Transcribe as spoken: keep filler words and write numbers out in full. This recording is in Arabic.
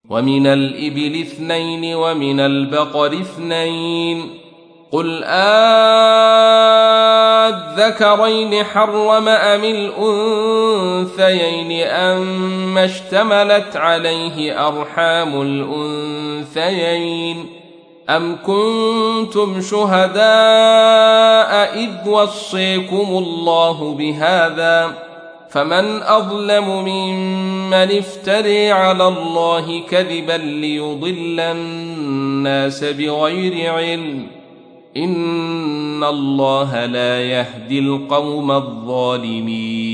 ومن الإبل اثنين ومن البقر اثنين قل آذكرين حرم أم الأنثيين أما اشتملت عليه أرحام الأنثيين أم كنتم شهداء إذ وصيكم الله بهذا فمن أظلم ممن افتري على الله كذبا ليضل الناس بغير علم إن الله لا يهدي القوم الظالمين.